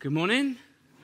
Good morning.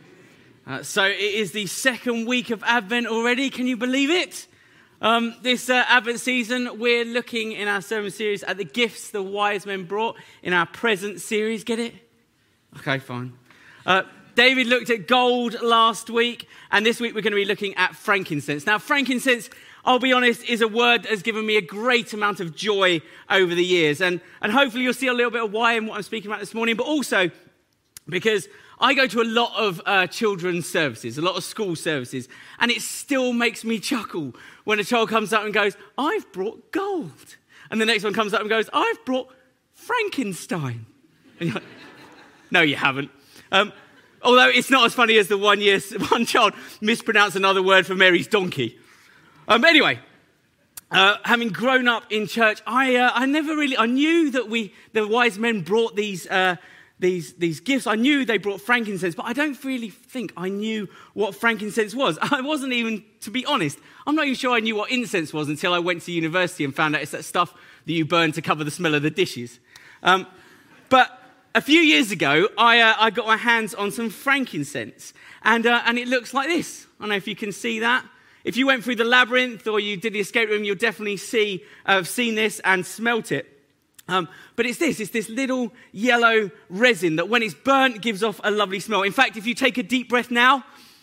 So it is the second week of Advent already. Can you believe it? This Advent season, we're looking in our sermon series at the gifts the wise men brought in our present series. Get it? Okay, fine. David looked at gold last week, and this week we're going to be looking at frankincense. Now, frankincense, I'll be honest, is a word that has given me a great amount of joy over the years. And hopefully you'll see a little bit of why and what I'm speaking about this morning, but also because I go to a lot of children's services, a lot of school services, and it still makes me chuckle when a child comes up and goes, "I've brought gold." And the next one comes up and goes, "I've brought Frankenstein." And you're like, no, you haven't. Although it's not as funny as the one child mispronounced another word for Mary's donkey. Anyway, having grown up in church, I knew that the wise men brought these gifts. I knew they brought frankincense, but I don't really think I knew what frankincense was. I wasn't even, to be honest, I'm not even sure I knew what incense was until I went to university and found out it's that stuff that you burn to cover the smell of the dishes. But a few years ago, I got my hands on some frankincense, and it looks like this. I don't know if you can see that. If you went through the labyrinth or you did the escape room, you'll definitely have seen this and smelt it. But it's this little yellow resin that when it's burnt gives off a lovely smell. In fact, if you take a deep breath now,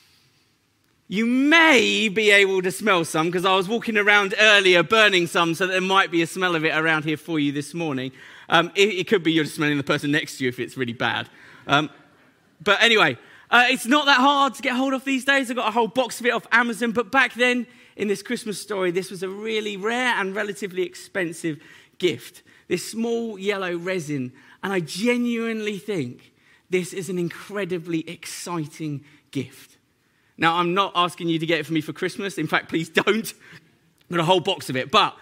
you may be able to smell some, because I was walking around earlier burning some, so there might be a smell of it around here for you this morning. It could be you're just smelling the person next to you if it's really bad. But anyway, it's not that hard to get hold of these days. I got a whole box of it off Amazon. But back then, in this Christmas story, this was a really rare and relatively expensive gift. This small yellow resin. And I genuinely think this is an incredibly exciting gift. Now, I'm not asking you to get it for me for Christmas. In fact, please don't. I've got a whole box of it. But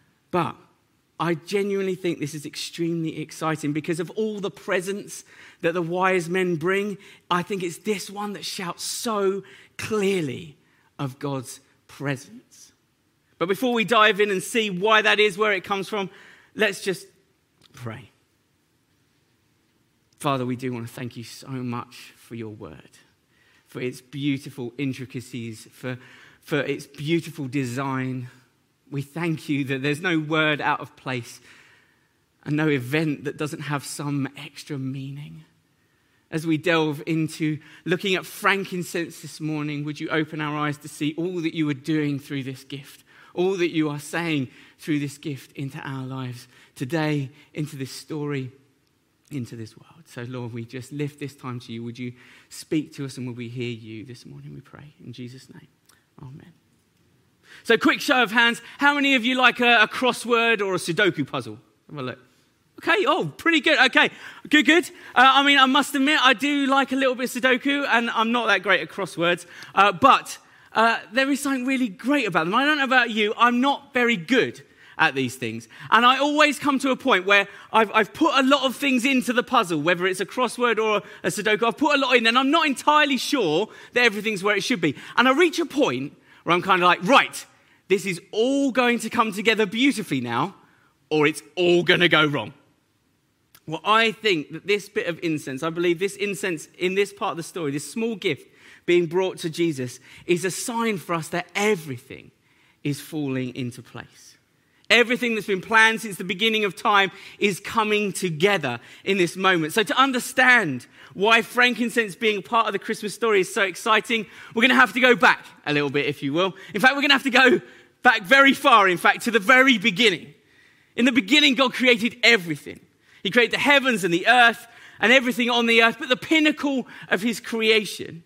I genuinely think this is extremely exciting because of all the presents that the wise men bring. I think it's this one that shouts so clearly of God's presence. But before we dive in and see why that is, where it comes from, let's just pray. Father, we do want to thank you so much for your word, for its beautiful intricacies, for its beautiful design. We thank you that there's no word out of place and no event that doesn't have some extra meaning. As we delve into looking at frankincense this morning, would you open our eyes to see all that you are doing through this gift, all that you are saying through this gift into our lives today, into this story, into this world. So Lord, we just lift this time to you. Would you speak to us and will we hear you this morning, we pray. In Jesus' name, amen. So quick show of hands. How many of you like a crossword or a Sudoku puzzle? Have a look. Okay, pretty good. Okay, good. I must admit, I do like a little bit of Sudoku, and I'm not that great at crosswords. But there is something really great about them. I don't know about you, I'm not very good at these things. And I always come to a point where I've put a lot of things into the puzzle, whether it's a crossword or a Sudoku. I've put a lot in, and I'm not entirely sure that everything's where it should be. And I reach a point where I'm kind of like, right, this is all going to come together beautifully now, or it's all going to go wrong. Well, I think that this bit of incense, I believe this incense in this part of the story, this small gift being brought to Jesus, is a sign for us that everything is falling into place. Everything that's been planned since the beginning of time is coming together in this moment. So to understand why frankincense being part of the Christmas story is so exciting, we're going to have to go back a little bit, if you will. In fact, we're going to have to go back very far, in fact, to the very beginning. In the beginning, God created everything. He created the heavens and the earth and everything on the earth. But the pinnacle of his creation,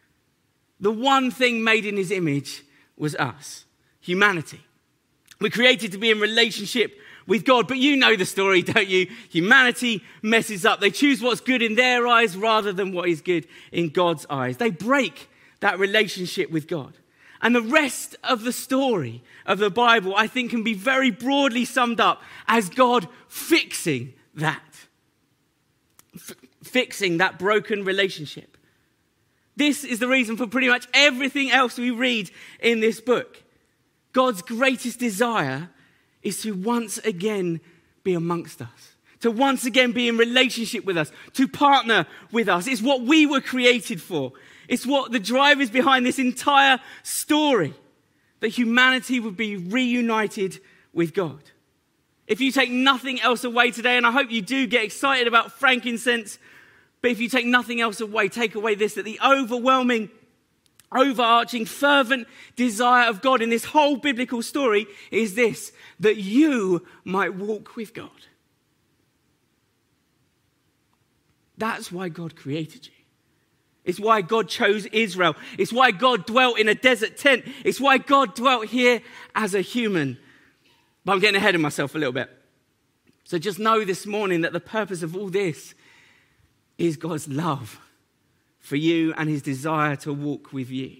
the one thing made in his image, was us, humanity. We're created to be in relationship with God. But you know the story, don't you? Humanity messes up. They choose what's good in their eyes rather than what is good in God's eyes. They break that relationship with God. And the rest of the story of the Bible, I think, can be very broadly summed up as God fixing that. Fixing that broken relationship. This is the reason for pretty much everything else we read in this book. God's greatest desire is to once again be amongst us, to once again be in relationship with us, to partner with us. It's what we were created for. It's what the drive is behind this entire story, that humanity would be reunited with God. If you take nothing else away today, and I hope you do get excited about frankincense, but if you take nothing else away, take away this, that the overwhelming, overarching, fervent desire of God in this whole biblical story is this, that you might walk with God. That's why God created you. It's why God chose Israel. It's why God dwelt in a desert tent. It's why God dwelt here as a human. But I'm getting ahead of myself a little bit. So just know this morning that the purpose of all this is God's love for you and his desire to walk with you.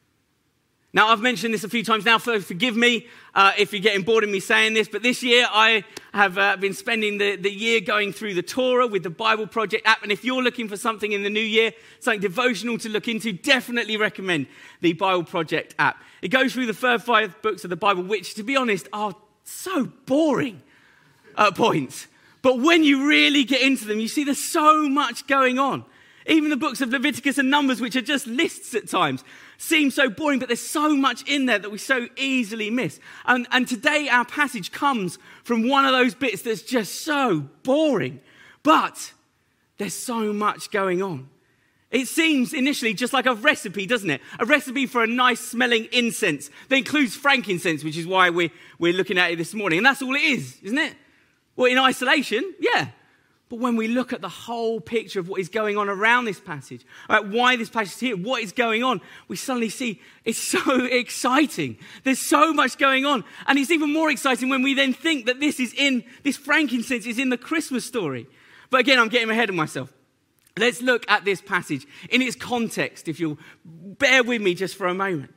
Now, I've mentioned this a few times now, so forgive me if you're getting bored of me saying this, but this year I have been spending the year going through the Torah with the Bible Project app, and if you're looking for something in the new year, something devotional to look into, definitely recommend the Bible Project app. It goes through the first 5 books of the Bible, which, to be honest, are so boring at points. But when you really get into them, you see there's so much going on. Even the books of Leviticus and Numbers, which are just lists at times, seem so boring, but there's so much in there that we so easily miss. And today our passage comes from one of those bits that's just so boring, but there's so much going on. It seems initially just like a recipe, doesn't it? A recipe for a nice smelling incense that includes frankincense, which is why we're looking at it this morning. And that's all it is, isn't it? Well, in isolation, yeah. But when we look at the whole picture of what is going on around this passage, why this passage is here, what is going on, we suddenly see it's so exciting. There's so much going on. And it's even more exciting when we then think that this frankincense is in the Christmas story. But again, I'm getting ahead of myself. Let's look at this passage in its context, if you'll bear with me just for a moment.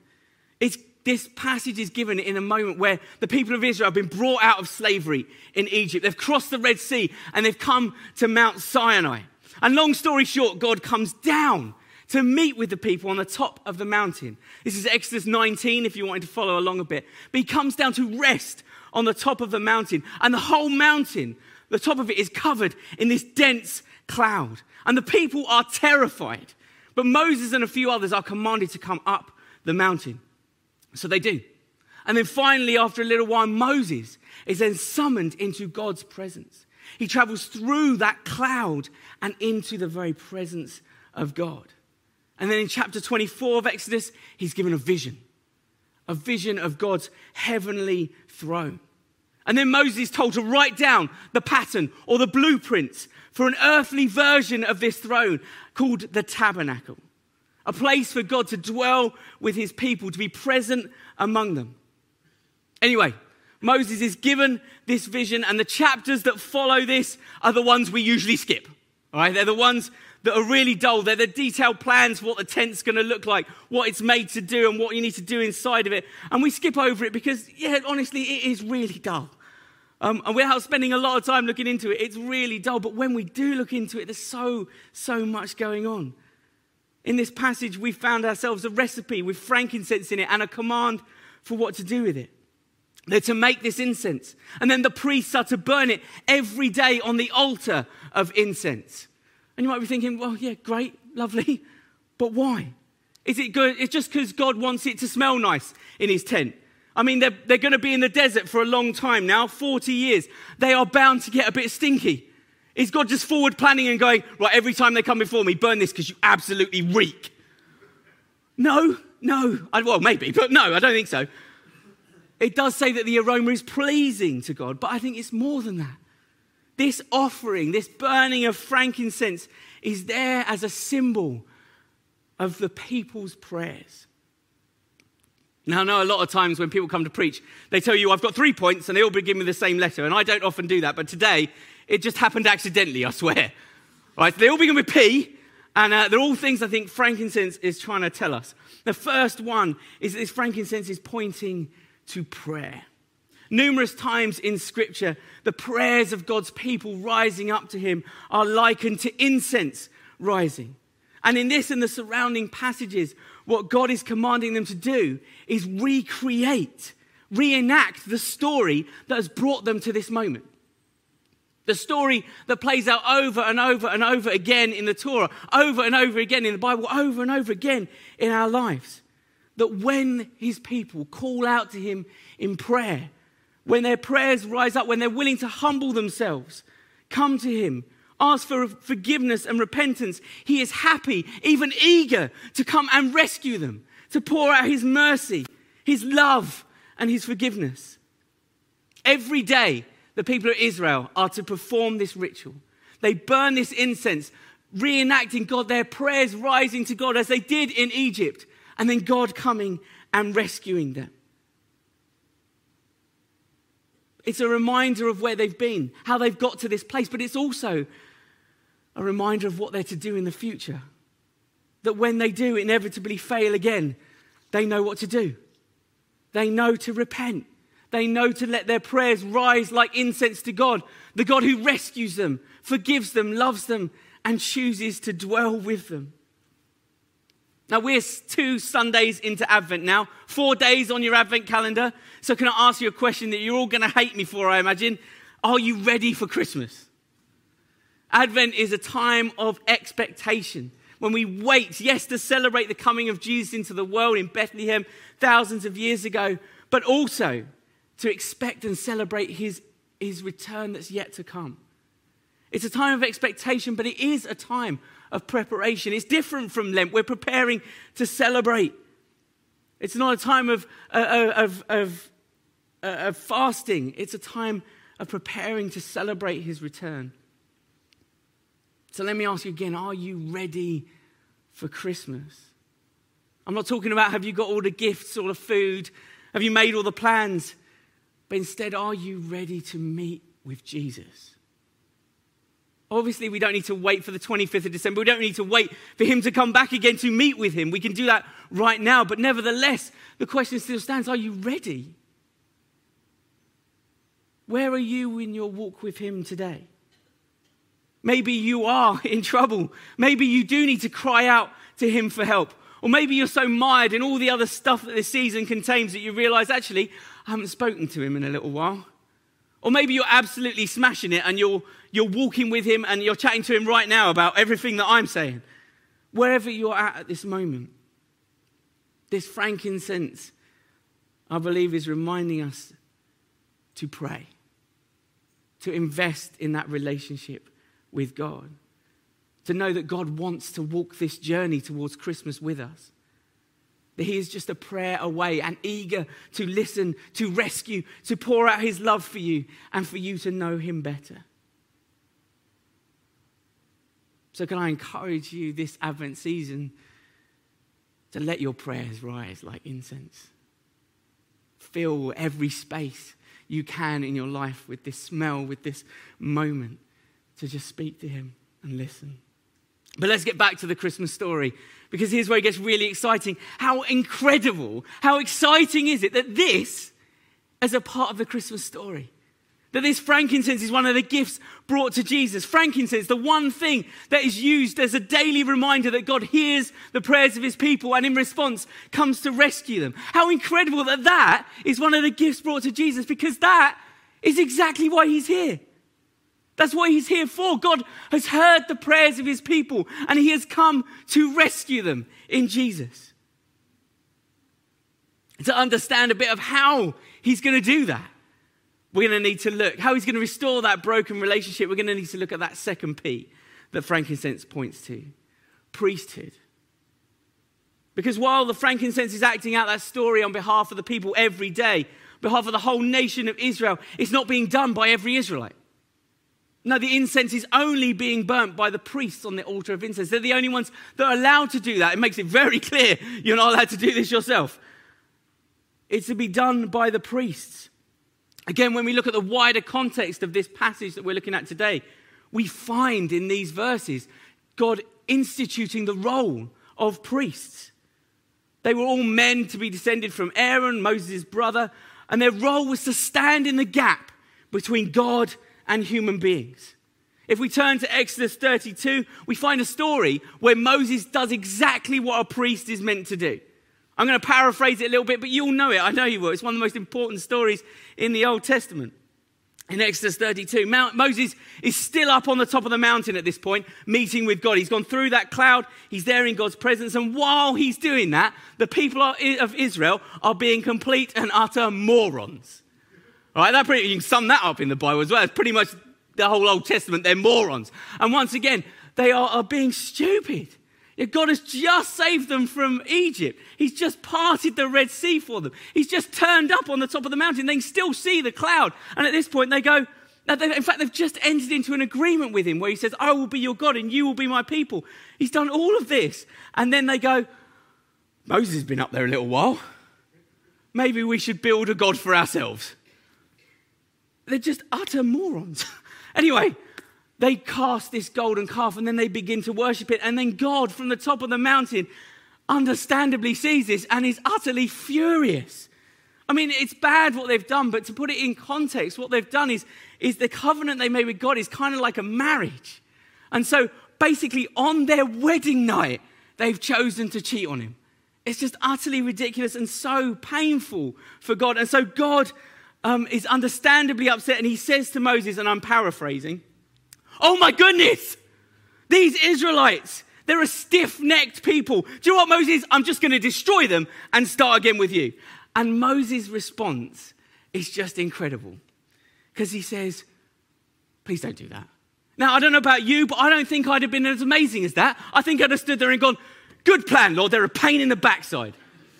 This passage is given in a moment where the people of Israel have been brought out of slavery in Egypt. They've crossed the Red Sea and they've come to Mount Sinai. And long story short, God comes down to meet with the people on the top of the mountain. This is Exodus 19, if you wanted to follow along a bit. But he comes down to rest on the top of the mountain. And the whole mountain, the top of it, is covered in this dense cloud. And the people are terrified. But Moses and a few others are commanded to come up the mountain. So they do. And then finally, after a little while, Moses is then summoned into God's presence. He travels through that cloud and into the very presence of God. And then in chapter 24 of Exodus, he's given a vision of God's heavenly throne. And then Moses is told to write down the pattern or the blueprints for an earthly version of this throne called the tabernacle. A place for God to dwell with his people, to be present among them. Anyway, Moses is given this vision, and the chapters that follow this are the ones we usually skip. All right, they're the ones that are really dull. They're the detailed plans for what the tent's going to look like, what it's made to do, and what you need to do inside of it. And we skip over it because, honestly, it is really dull. And without spending a lot of time looking into it, it's really dull. But when we do look into it, there's so much going on. In this passage, we found ourselves a recipe with frankincense in it and a command for what to do with it. They're to make this incense. And then the priests are to burn it every day on the altar of incense. And you might be thinking, well, yeah, great, lovely. But why? Is it good? It's just because God wants it to smell nice in his tent. I mean, they're going to be in the desert for a long time now, 40 years. They are bound to get a bit stinky. Is God just forward planning and going, right, every time they come before me, burn this because you absolutely reek? No. Well, maybe, but no, I don't think so. It does say that the aroma is pleasing to God, but I think it's more than that. This offering, this burning of frankincense is there as a symbol of the people's prayers. Now, I know a lot of times when people come to preach, they tell you, I've got 3 points, and they all begin with the same letter, and I don't often do that, but today, it just happened accidentally, I swear. Right? They all begin with P, and they're all things I think frankincense is trying to tell us. The first one is that this frankincense is pointing to prayer. Numerous times in Scripture, the prayers of God's people rising up to him are likened to incense rising. And in this and the surrounding passages, what God is commanding them to do is reenact the story that has brought them to this moment. The story that plays out over and over and over again in the Torah, over and over again in the Bible, over and over again in our lives. That when his people call out to him in prayer, when their prayers rise up, when they're willing to humble themselves, come to him, ask for forgiveness and repentance, he is happy, even eager to come and rescue them, to pour out his mercy, his love, and his forgiveness. Every day, the people of Israel are to perform this ritual. They burn this incense, reenacting God, their prayers rising to God as they did in Egypt, and then God coming and rescuing them. It's a reminder of where they've been, how they've got to this place, but it's also a reminder of what they're to do in the future. That when they do inevitably fail again, they know what to do. They know to repent. They know to let their prayers rise like incense to God, the God who rescues them, forgives them, loves them, and chooses to dwell with them. Now, we're 2 Sundays into Advent now, 4 days on your Advent calendar. So can I ask you a question that you're all going to hate me for, I imagine? Are you ready for Christmas? Advent is a time of expectation, when we wait, yes, to celebrate the coming of Jesus into the world in Bethlehem thousands of years ago, but also to expect and celebrate his return that's yet to come. It's a time of expectation, but it is a time of preparation. It's different from Lent. We're preparing to celebrate. It's not a time of fasting. It's a time of preparing to celebrate his return. So let me ask you again, are you ready for Christmas? I'm not talking about have you got all the gifts, all the food, have you made all the plans? But instead, are you ready to meet with Jesus? Obviously, we don't need to wait for the 25th of December. We don't need to wait for him to come back again to meet with him. We can do that right now. But nevertheless, the question still stands, are you ready? Where are you in your walk with him today? Maybe you are in trouble. Maybe you do need to cry out to him for help. Or maybe you're so mired in all the other stuff that this season contains that you realize, actually, I haven't spoken to him in a little while. Or maybe you're absolutely smashing it and you're walking with him and you're chatting to him right now about everything that I'm saying. Wherever you're at this moment, this frankincense, I believe, is reminding us to pray, to invest in that relationship with God, to know that God wants to walk this journey towards Christmas with us. That he is just a prayer away and eager to listen, to rescue, to pour out his love for you and for you to know him better. So can I encourage you this Advent season to let your prayers rise like incense? Fill every space you can in your life with this smell, with this moment, to just speak to him and listen. But let's get back to the Christmas story, because here's where it gets really exciting. How incredible, how exciting is it that this is a part of the Christmas story? That this frankincense is one of the gifts brought to Jesus. Frankincense, the one thing that is used as a daily reminder that God hears the prayers of his people and in response comes to rescue them. How incredible that that is one of the gifts brought to Jesus, because that is exactly why he's here. That's what he's here for. God has heard the prayers of his people and he has come to rescue them in Jesus. To understand a bit of how he's going to do that, we're going to need to look. How he's going to restore that broken relationship, we're going to need to look at that second P that frankincense points to. Priesthood. Because while the frankincense is acting out that story on behalf of the people every day, on behalf of the whole nation of Israel, it's not being done by every Israelite. No, the incense is only being burnt by the priests on the altar of incense. They're the only ones that are allowed to do that. It makes it very clear you're not allowed to do this yourself. It's to be done by the priests. Again, when we look at the wider context of this passage that we're looking at today, we find in these verses God instituting the role of priests. They were all men to be descended from Aaron, Moses' brother, and their role was to stand in the gap between God and human beings. If we turn to Exodus 32, we find a story where Moses does exactly what a priest is meant to do. I'm going to paraphrase it a little bit, but you'll know it. I know you will. It's one of the most important stories in the Old Testament. In Exodus 32, Moses is still up on the top of the mountain at this point, meeting with God. He's gone through that cloud. He's there in God's presence. And while he's doing that, the people of Israel are being complete and utter morons. All right, you can sum that up in the Bible as well. It's pretty much the whole Old Testament. They're morons. And once again, they are being stupid. God has just saved them from Egypt. He's just parted the Red Sea for them. He's just turned up on the top of the mountain. They can still see the cloud. And at this point they go, in fact, they've just entered into an agreement with him where he says, I will be your God and you will be my people. He's done all of this. And then they go, Moses has been up there a little while. Maybe we should build a God for ourselves. They're just utter morons. Anyway, they cast this golden calf and then they begin to worship it. And then God from the top of the mountain understandably sees this and is utterly furious. I mean, it's bad what they've done, but to put it in context, what they've done is the covenant they made with God is kind of like a marriage. And so basically on their wedding night, they've chosen to cheat on him. It's just utterly ridiculous and so painful for God. And so God is understandably upset and he says to Moses, and I'm paraphrasing, oh my goodness, these Israelites, they're a stiff-necked people. Do you know what, Moses? I'm just going to destroy them and start again with you. And Moses' response is just incredible because he says, please don't do that. Now, I don't know about you, but I don't think I'd have been as amazing as that. I think I'd have stood there and gone, good plan, Lord, they're a pain in the backside.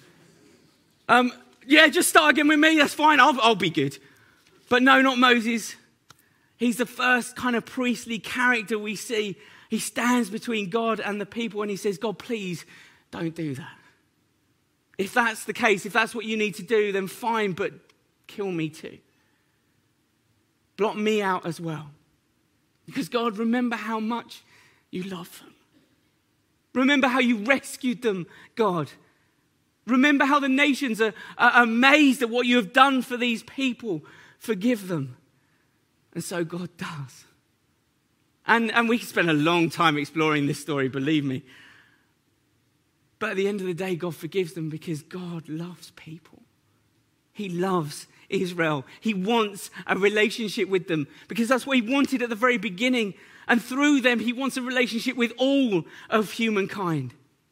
Yeah, just start again with me, that's fine, I'll be good. But no, not Moses. He's the first kind of priestly character we see. He stands between God and the people and he says, God, please don't do that. If that's the case, if that's what you need to do, then fine, but kill me too. Blot me out as well. Because God, remember how much you love them. Remember how you rescued them, God. Remember how the nations are amazed at what you have done for these people. Forgive them. And so God does. And we can spend a long time exploring this story, believe me. But at the end of the day, God forgives them because God loves people. He loves Israel. He wants a relationship with them because that's what he wanted at the very beginning. And through them, he wants a relationship with all of humankind.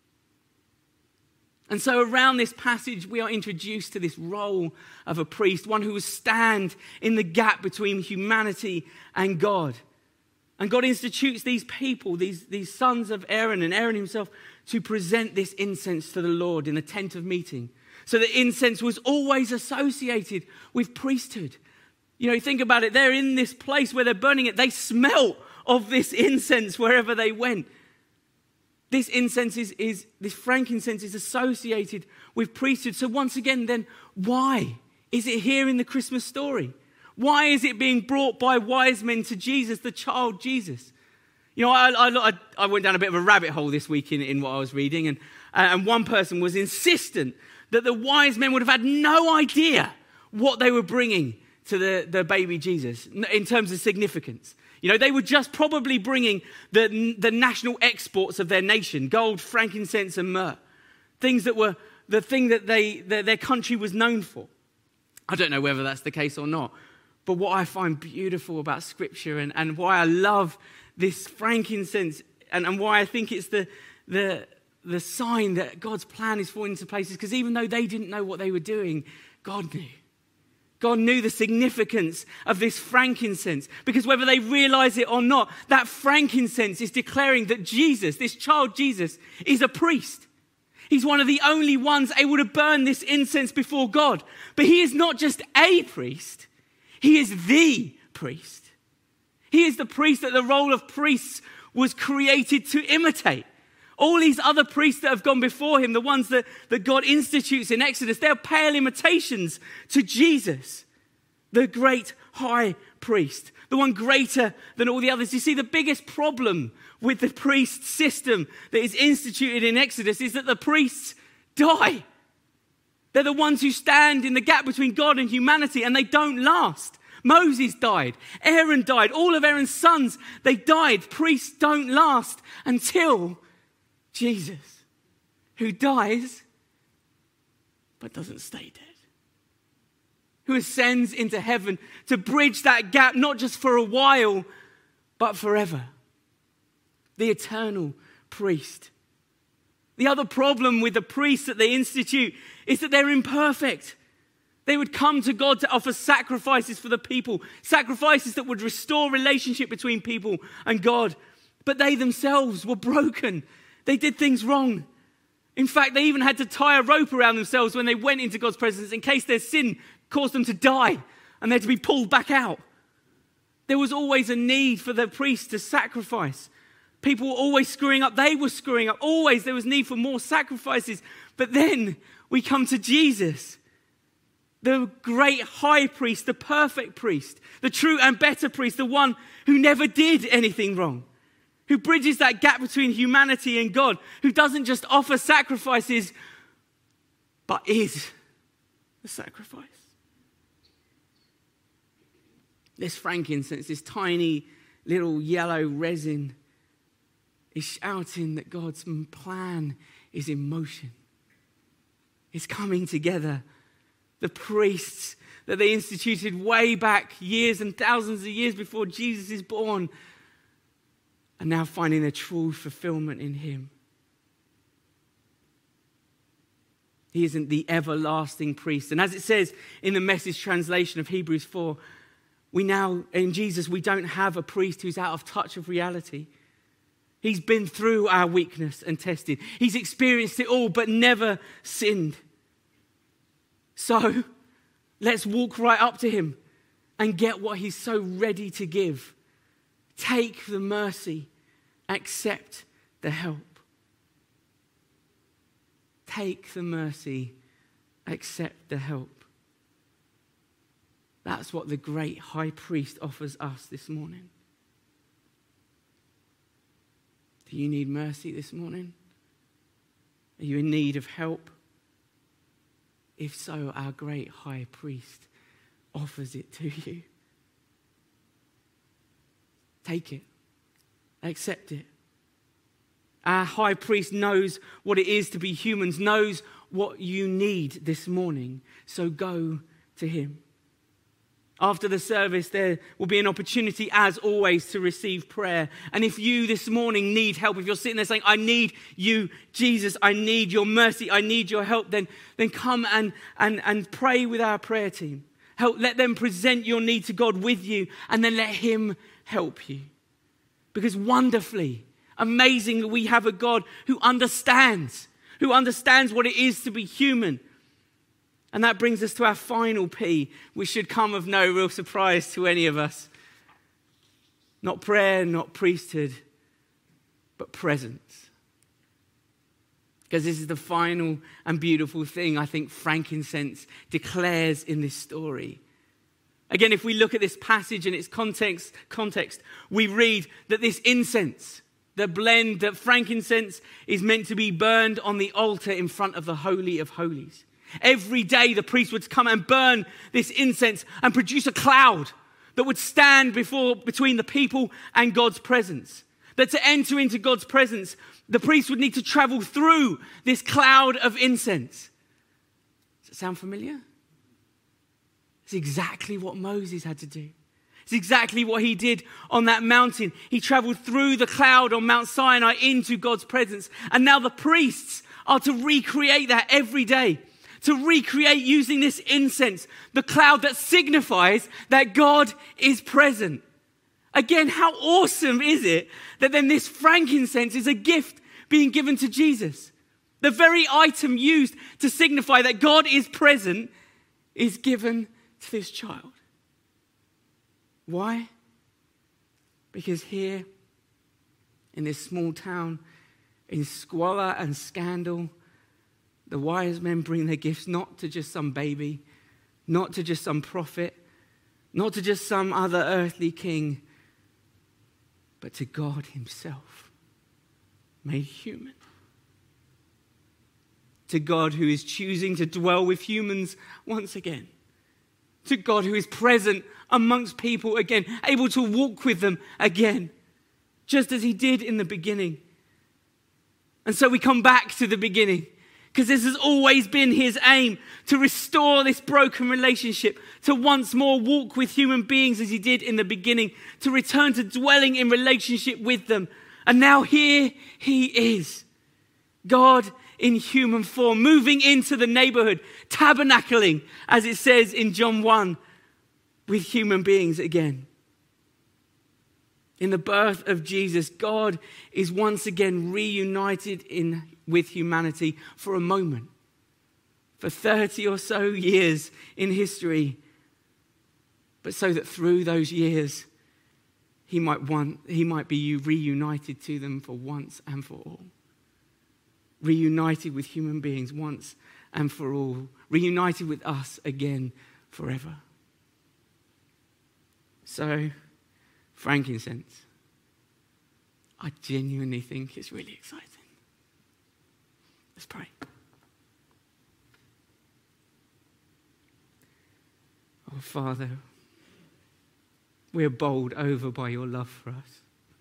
And so around this passage, we are introduced to this role of a priest, one who will stand in the gap between humanity and God. And God institutes these people, these sons of Aaron and Aaron himself, to present this incense to the Lord in the tent of meeting. So the incense was always associated with priesthood. You know, think about it. They're in this place where they're burning it. They smell of this incense wherever they went. This incense this frankincense is associated with priesthood. So once again, then why is it here in the Christmas story? Why is it being brought by wise men to Jesus, the child Jesus? You know, I went down a bit of a rabbit hole this week in what I was reading, and one person was insistent that the wise men would have had no idea what they were bringing to the baby Jesus in terms of significance. You know, they were just probably bringing the national exports of their nation, gold, frankincense, and myrrh. Things that were the thing that their country was known for. I don't know whether that's the case or not. But what I find beautiful about Scripture and why I love this frankincense and why I think it's the sign that God's plan is falling into place is because even though they didn't know what they were doing, God knew. God knew the significance of this frankincense because whether they realize it or not, that frankincense is declaring that Jesus, this child Jesus, is a priest. He's one of the only ones able to burn this incense before God. But he is not just a priest. He is the priest. He is the priest that the role of priests was created to imitate. All these other priests that have gone before him, the ones that God institutes in Exodus, they're pale imitations to Jesus, the great high priest, the one greater than all the others. You see, the biggest problem with the priest system that is instituted in Exodus is that the priests die. They're the ones who stand in the gap between God and humanity, and they don't last. Moses died. Aaron died. All of Aaron's sons, they died. Priests don't last until Jesus, who dies but doesn't stay dead. who ascends into heaven to bridge that gap, not just for a while, but forever. The eternal priest. The other problem with the priests that they institute is that they're imperfect. They would come to God to offer sacrifices for the people, sacrifices that would restore relationship between people and God. But they themselves were broken. They did things wrong. In fact, they even had to tie a rope around themselves when they went into God's presence in case their sin caused them to die and they had to be pulled back out. There was always a need for the priest to sacrifice. People were always screwing up. They were screwing up. Always there was need for more sacrifices. But then we come to Jesus, the great high priest, the perfect priest, the true and better priest, the one who never did anything wrong, who bridges that gap between humanity and God, who doesn't just offer sacrifices, but is the sacrifice. This frankincense, this tiny little yellow resin, is shouting that God's plan is in motion. It's coming together. The priests that they instituted way back years and thousands of years before Jesus is born are now finding their true fulfillment in him. He isn't the everlasting priest. And as it says in the Message translation of Hebrews 4, we now, in Jesus, we don't have a priest who's out of touch of reality. He's been through our weakness and tested. He's experienced it all, but never sinned. So, let's walk right up to him and get what he's so ready to give. Take the mercy, accept the help. Take the mercy, accept the help. That's what the great high priest offers us this morning. Do you need mercy this morning? Are you in need of help? If so, our great high priest offers it to you. Take it. Accept it. Our high priest knows what it is to be humans, knows what you need this morning. So go to him. After the service, there will be an opportunity, as always, to receive prayer. And if you this morning need help, if you're sitting there saying, I need you, Jesus, I need your mercy, I need your help, then come and pray with our prayer team. Let them present your need to God with you, and then let him help you. Because wonderfully, amazingly, we have a God who understands what it is to be human. And that brings us to our final P, which should come of no real surprise to any of us. Not prayer, not priesthood, but presence. Because this is the final and beautiful thing I think frankincense declares in this story. Again, if we look at this passage in its context, we read that this incense, the blend, that frankincense is meant to be burned on the altar in front of the Holy of Holies. Every day the priest would come and burn this incense and produce a cloud that would stand between the people and God's presence. That to enter into God's presence, the priest would need to travel through this cloud of incense. Does it sound familiar? It's exactly what Moses had to do. It's exactly what he did on that mountain. He traveled through the cloud on Mount Sinai into God's presence. And now the priests are to recreate that every day. To recreate using this incense, the cloud that signifies that God is present. Again, how awesome is it that then this frankincense is a gift being given to Jesus? The very item used to signify that God is present is given to this child. Why? Because here in this small town, in squalor and scandal, the wise men bring their gifts not to just some baby, not to just some prophet, not to just some other earthly king, but to God himself, made human. To God who is choosing to dwell with humans once again. To God who is present amongst people again, able to walk with them again, just as he did in the beginning. And so we come back to the beginning. Because this has always been his aim, to restore this broken relationship, to once more walk with human beings as he did in the beginning, to return to dwelling in relationship with them. And now here he is, God in human form, moving into the neighborhood, tabernacling, as it says in John 1, with human beings again. In the birth of Jesus, God is once again reunited with humanity for a moment. For 30 or so years in history. But so that through those years, he might be reunited to them for once and for all. Reunited with human beings once and for all. Reunited with us again forever. So, frankincense. I genuinely think it's really exciting. Let's pray. Oh, Father, we are bowled over by your love for us.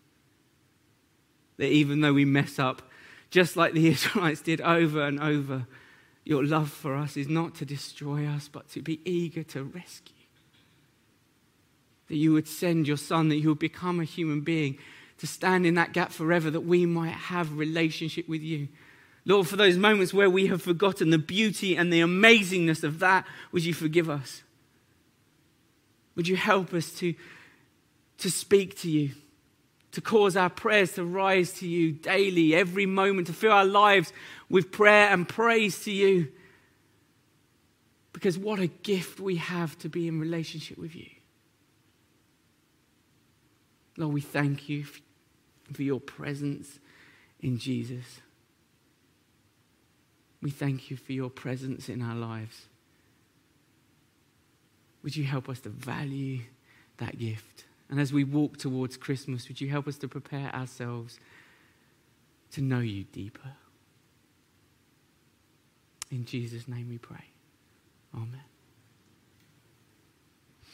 That even though we mess up, just like the Israelites did over and over, your love for us is not to destroy us, but to be eager to rescue. That you would send your Son, that you would become a human being, to stand in that gap forever, that we might have relationship with you. Lord, for those moments where we have forgotten the beauty and the amazingness of that, would you forgive us? Would you help us to speak to you, to cause our prayers to rise to you daily, every moment, to fill our lives with prayer and praise to you. Because what a gift we have to be in relationship with you. Lord, we thank you for your presence in Jesus. We thank you for your presence in our lives. Would you help us to value that gift? And as we walk towards Christmas, would you help us to prepare ourselves to know you deeper? In Jesus' name we pray. Amen.